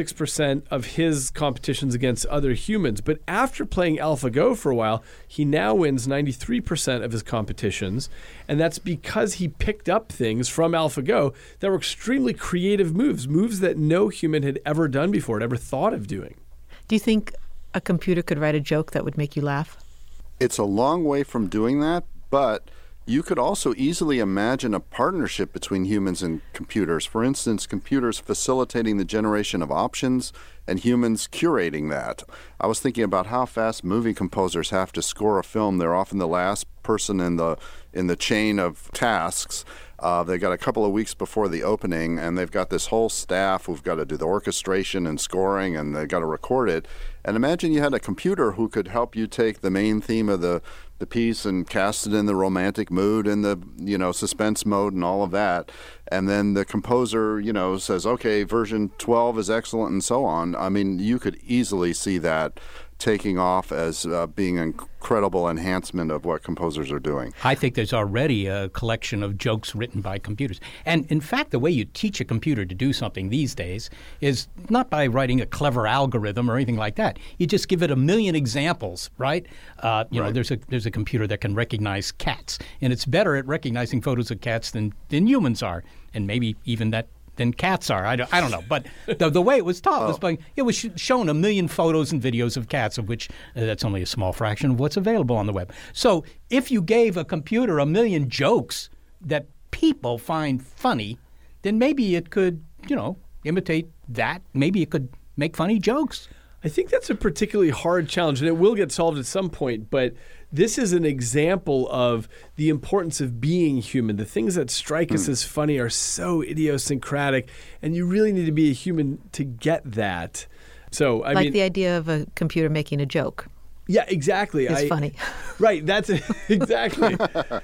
[SPEAKER 8] 76% of his competitions against other humans. But after playing AlphaGo for a while, he now wins 93% of his competitions. And that's because he picked up things from AlphaGo that were extremely creative moves that no human had ever done before, had ever thought of doing.
[SPEAKER 6] Do you think a computer could write a joke that would make you laugh?
[SPEAKER 9] It's a long way from doing that, but you could also easily imagine a partnership between humans and computers. For instance, computers facilitating the generation of options and humans curating that. I was thinking about how fast movie composers have to score a film. They're often the last person in the chain of tasks. They got a couple of weeks before the opening, and they've got this whole staff who've got to do the orchestration and scoring, and they've got to record it. And imagine you had a computer who could help you take the main theme of the piece and cast it in the romantic mood and the suspense mode and all of that. And then the composer says, okay, version 12 is excellent, and so on. I mean, you could easily see that taking off as being an incredible enhancement of what composers are doing.
[SPEAKER 4] I think there's already a collection of jokes written by computers. And in fact, the way you teach a computer to do something these days is not by writing a clever algorithm or anything like that. You just give it a million examples, right? Right. There's a computer that can recognize cats, and it's better at recognizing photos of cats than humans are, and maybe even than cats are. I don't know. But the way it was taught was by, it was shown a million photos and videos of cats, of which that's only a small fraction of what's available on the web. So if you gave a computer a million jokes that people find funny, then maybe it could, imitate that. Maybe it could make funny jokes.
[SPEAKER 8] I think that's a particularly hard challenge, and it will get solved at some point, but this is an example of the importance of being human. The things that strike us as funny are so idiosyncratic, and you really need to be a human to get that. So, I mean,
[SPEAKER 6] the idea of a computer making a joke.
[SPEAKER 8] Yeah, exactly.
[SPEAKER 6] It's funny.
[SPEAKER 8] Right, that's it. Exactly.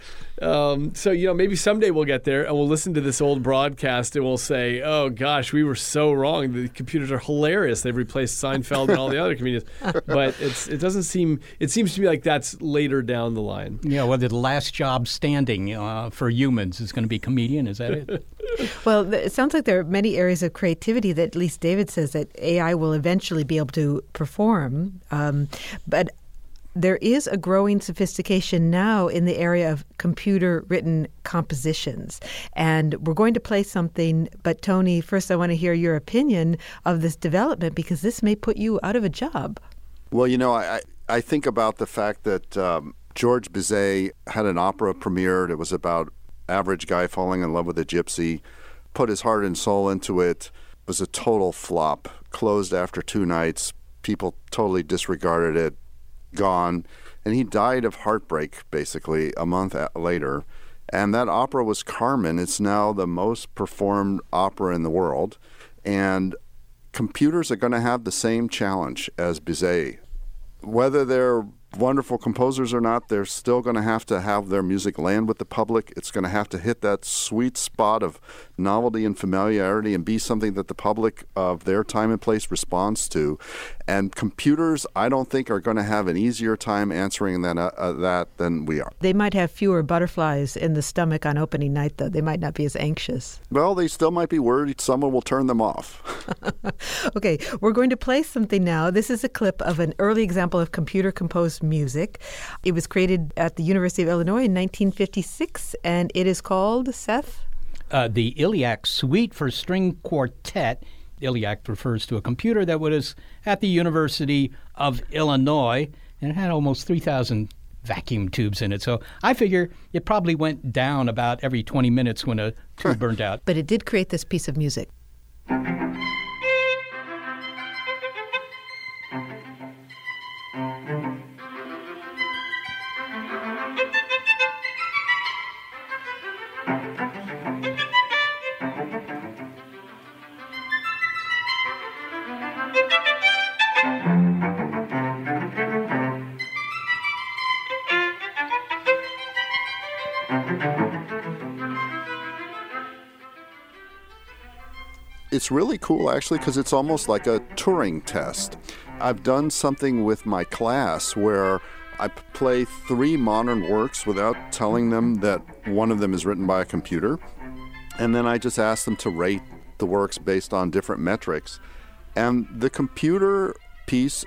[SPEAKER 8] So, maybe someday we'll get there and we'll listen to this old broadcast and we'll say, oh, gosh, we were so wrong. The computers are hilarious. They've replaced Seinfeld and all the other comedians. But it seems to me like that's later down the line.
[SPEAKER 4] Yeah, the last job standing for humans is going to be comedian. Is that it?
[SPEAKER 6] Well, it sounds like there are many areas of creativity that at least David says that AI will eventually be able to perform. But there is a growing sophistication now in the area of computer-written compositions. And we're going to play something, but Tony, first I want to hear your opinion of this development, because this may put you out of a job.
[SPEAKER 9] Well, I think about the fact that George Bizet had an opera premiered. It was about average guy falling in love with a gypsy, put his heart and soul into it. It was a total flop, closed after 2 nights. People totally disregarded it, gone. And he died of heartbreak, basically, a month later. And that opera was Carmen. It's now the most performed opera in the world. And computers are going to have the same challenge as Bizet. Whether they're wonderful composers or not, they're still going to have their music land with the public. It's going to have to hit that sweet spot of novelty and familiarity and be something that the public of their time and place responds to. And computers, I don't think, are going to have an easier time answering that than we are.
[SPEAKER 6] They might have fewer butterflies in the stomach on opening night, though. They might not be as anxious.
[SPEAKER 9] Well, they still might be worried someone will turn them off.
[SPEAKER 6] Okay, we're going to play something now. This is a clip of an early example of computer-composed music. It was created at the University of Illinois in 1956, and it is called, Seth?
[SPEAKER 4] The Iliac Suite for String Quartet. Iliac refers to a computer that was at the University of Illinois, and it had almost 3,000 vacuum tubes in it. So I figure it probably went down about every 20 minutes when a tube burned out.
[SPEAKER 6] But it did create this piece of music.
[SPEAKER 9] It's really cool, actually, because it's almost like a Turing test. I've done something with my class where I play 3 modern works without telling them that one of them is written by a computer. And then I just ask them to rate the works based on different metrics. And the computer piece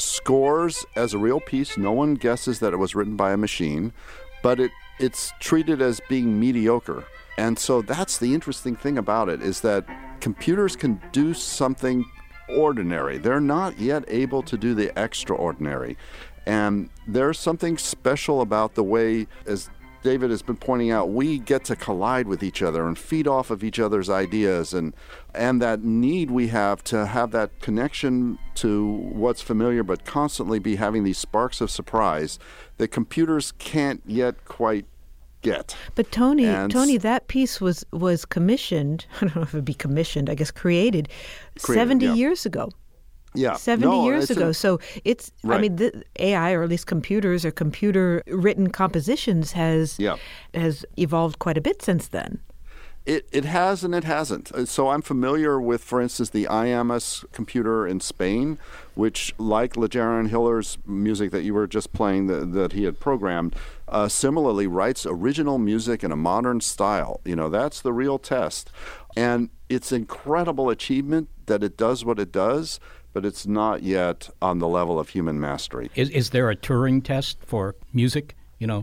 [SPEAKER 9] scores as a real piece. No one guesses that it was written by a machine, but it's treated as being mediocre. And so that's the interesting thing about it, is that computers can do something ordinary. They're not yet able to do the extraordinary. And there's something special about the way, as David has been pointing out, we get to collide with each other and feed off of each other's ideas, and that need we have to have that connection to what's familiar, but constantly be having these sparks of surprise that computers can't yet quite get.
[SPEAKER 6] But Tony, that piece was commissioned. I don't know if it'd be commissioned. I guess created 70 years ago.
[SPEAKER 9] Yeah,
[SPEAKER 6] 70 years ago. So it's,
[SPEAKER 9] right.
[SPEAKER 6] I mean, the AI, or at least computers or computer-written compositions has evolved quite a bit since then.
[SPEAKER 9] It has and it hasn't. So I'm familiar with, for instance, the IAMS computer in Spain, which, like Lejaron Hiller's music that you were just playing that he had programmed, similarly writes original music in a modern style. You know, that's the real test. And it's incredible achievement that it does what it does, but it's not yet on the level of human mastery.
[SPEAKER 4] Is there a Turing test for music? You know,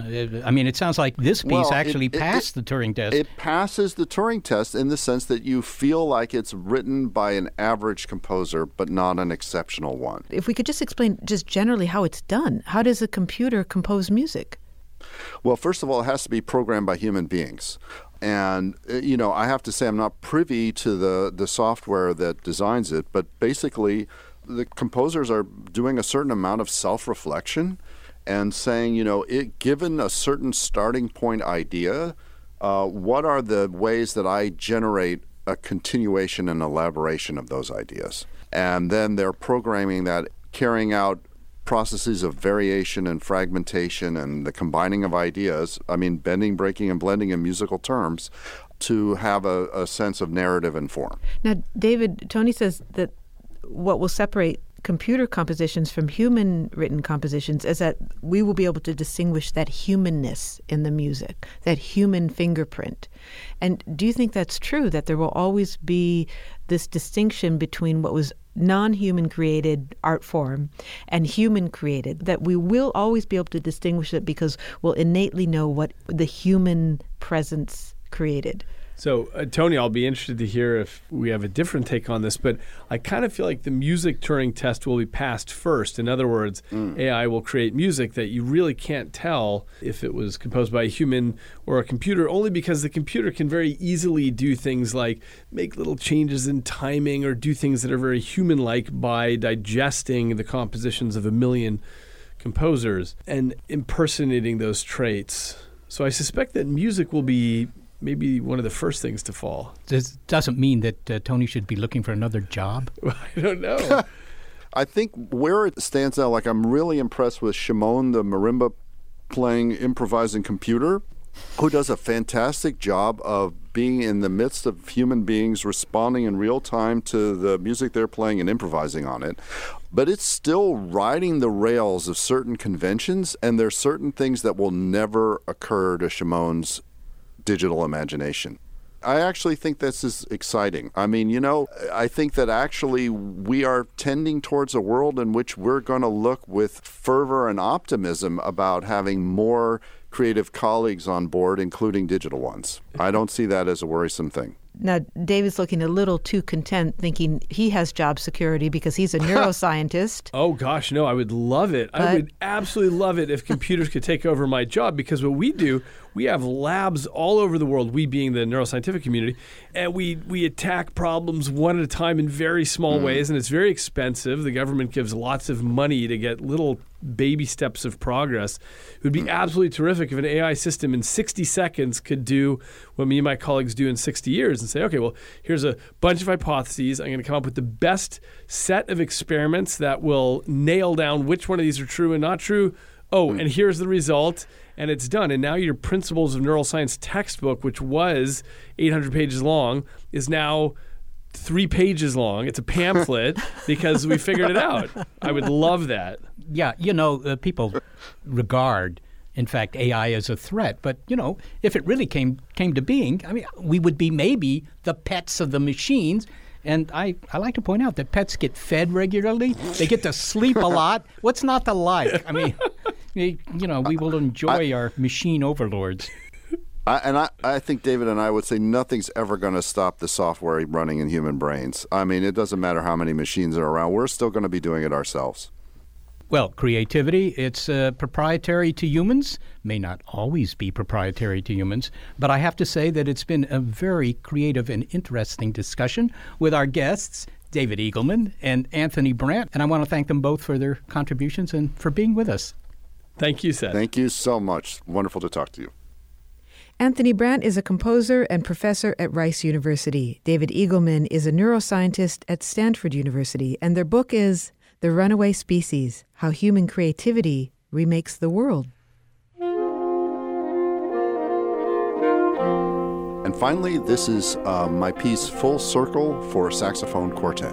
[SPEAKER 4] I mean, it sounds like this piece actually passed the Turing test.
[SPEAKER 9] It passes the Turing test in the sense that you feel like it's written by an average composer, but not an exceptional one.
[SPEAKER 6] If we could just explain just generally how it's done. How does a computer compose music?
[SPEAKER 9] Well, first of all, it has to be programmed by human beings. And, you know, I have to say I'm not privy to the software that designs it, but basically the composers are doing a certain amount of self-reflection and saying, you know, given a certain starting point idea, what are the ways that I generate a continuation and elaboration of those ideas? And then they're programming that, carrying out processes of variation and fragmentation and the combining of ideas, I mean, bending, breaking, and blending in musical terms, to have a sense of narrative and form.
[SPEAKER 6] Now, David, Tony says that what will separate computer compositions from human-written compositions is that we will be able to distinguish that humanness in the music, that human fingerprint. And do you think that's true, that there will always be this distinction between what was non-human created art form and human created, that we will always be able to distinguish it because we'll innately know what the human presence created?
[SPEAKER 8] So, Tony, I'll be interested to hear if we have a different take on this, but I kind of feel like the music Turing test will be passed first. In other words, AI will create music that you really can't tell if it was composed by a human or a computer, only because the computer can very easily do things like make little changes in timing or do things that are very human-like by digesting the compositions of a million composers and impersonating those traits. So I suspect that music will be maybe one of the first things to fall.
[SPEAKER 4] This doesn't mean that Tony should be looking for another job.
[SPEAKER 8] I don't know.
[SPEAKER 9] I think where it stands out, like I'm really impressed with Shimon, the marimba playing, improvising computer, who does a fantastic job of being in the midst of human beings, responding in real time to the music they're playing and improvising on it. But it's still riding the rails of certain conventions, and there's certain things that will never occur to Shimon's digital imagination. I actually think this is exciting. I mean, you know, I think that actually we are tending towards a world in which we're going to look with fervor and optimism about having more creative colleagues on board, including digital ones. I don't see that as a worrisome thing.
[SPEAKER 6] Now, David's looking a little too content, thinking he has job security because he's a neuroscientist.
[SPEAKER 8] Oh, gosh, no, I would love it. I would absolutely love it if computers could take over my job, because what we do, we have labs all over the world, we being the neuroscientific community, and we attack problems one at a time in very small ways, and it's very expensive. The government gives lots of money to get little baby steps of progress. It would be absolutely terrific if an AI system in 60 seconds could do what me and my colleagues do in 60 years and say, okay, well, here's a bunch of hypotheses. I'm going to come up with the best set of experiments that will nail down which one of these are true and not true. Oh, and here's the result. and it's done. And now your Principles of Neuroscience textbook, which was 800 pages long, is now 3 pages long. It's a pamphlet because we figured it out. I would love that.
[SPEAKER 4] Yeah, people regard, in fact, AI as a threat. But, if it really came to being, we would be maybe the pets of the machines. And I like to point out that pets get fed regularly. They get to sleep a lot. What's not to like? We will enjoy our machine overlords.
[SPEAKER 9] I think David and I would say nothing's ever going to stop the software running in human brains. It doesn't matter how many machines are around. We're still going to be doing it ourselves.
[SPEAKER 4] Well, creativity, it's proprietary to humans, may not always be proprietary to humans, but I have to say that it's been a very creative and interesting discussion with our guests, David Eagleman and Anthony Brandt, and I want to thank them both for their contributions and for being with us.
[SPEAKER 8] Thank you, Seth.
[SPEAKER 9] Thank you so much. Wonderful to talk to you.
[SPEAKER 6] Anthony Brandt is a composer and professor at Rice University. David Eagleman is a neuroscientist at Stanford University, and their book is The Runaway Species: How Human Creativity Remakes the World.
[SPEAKER 9] And finally, this is my piece, Full Circle, for saxophone quartet.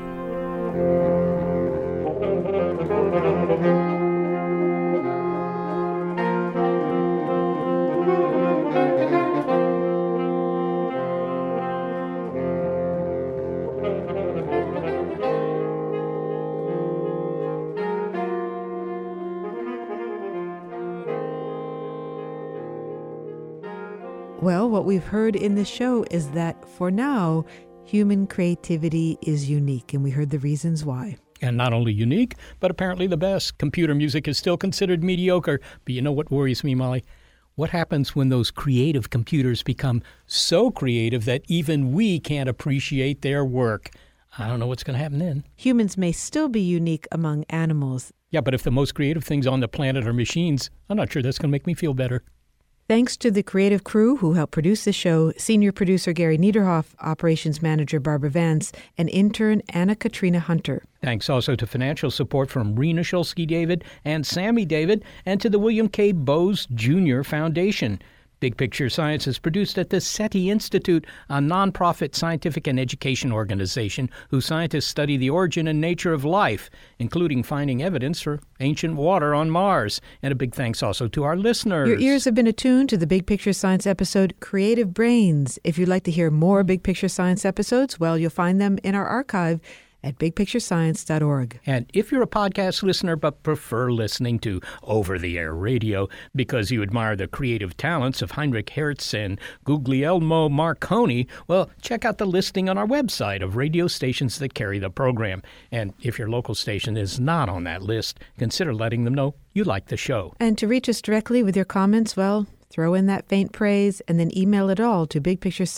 [SPEAKER 6] Well, what we've heard in the show is that, for now, human creativity is unique, and we heard the reasons why.
[SPEAKER 4] And not only unique, but apparently the best. Computer music is still considered mediocre. But you know what worries me, Molly? What happens when those creative computers become so creative that even we can't appreciate their work? I don't know what's going to happen then.
[SPEAKER 6] Humans may still be unique among animals.
[SPEAKER 4] Yeah, but if the most creative things on the planet are machines, I'm not sure that's going to make me feel better.
[SPEAKER 6] Thanks to the creative crew who helped produce the show, senior producer Gary Niederhoff, operations manager Barbara Vance, and intern Anna Katrina Hunter.
[SPEAKER 4] Thanks also to financial support from Rena Shulsky David and Sammy David, and to the William K. Bowes Jr. Foundation. Big Picture Science is produced at the SETI Institute, a nonprofit scientific and education organization whose scientists study the origin and nature of life, including finding evidence for ancient water on Mars. And a big thanks also to our listeners.
[SPEAKER 6] Your ears have been attuned to the Big Picture Science episode, Creative Brains. If you'd like to hear more Big Picture Science episodes, well, you'll find them in our archive at bigpicturescience.org.
[SPEAKER 4] And if you're a podcast listener but prefer listening to over-the-air radio because you admire the creative talents of Heinrich Hertz and Guglielmo Marconi, well, check out the listing on our website of radio stations that carry the program. And if your local station is not on that list, consider letting them know you like the show.
[SPEAKER 6] And to reach us directly with your comments, well, throw in that faint praise and then email it all to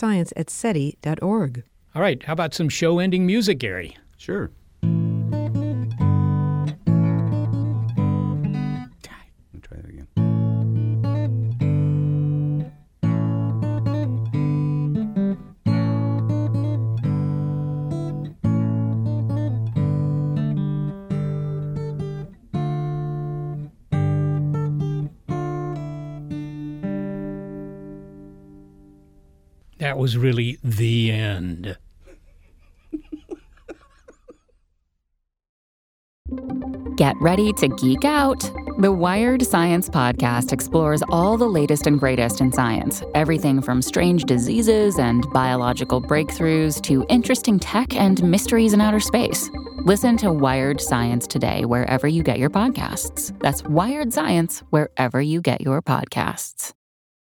[SPEAKER 6] bigpicturescience@seti.org.
[SPEAKER 4] All right, how about some show-ending music, Gary?
[SPEAKER 5] Sure. Try that again.
[SPEAKER 4] That was really the end.
[SPEAKER 11] Get ready to geek out. The Wired Science Podcast explores all the latest and greatest in science, everything from strange diseases and biological breakthroughs to interesting tech and mysteries in outer space. Listen to Wired Science today wherever you get your podcasts. That's Wired Science wherever you get your podcasts.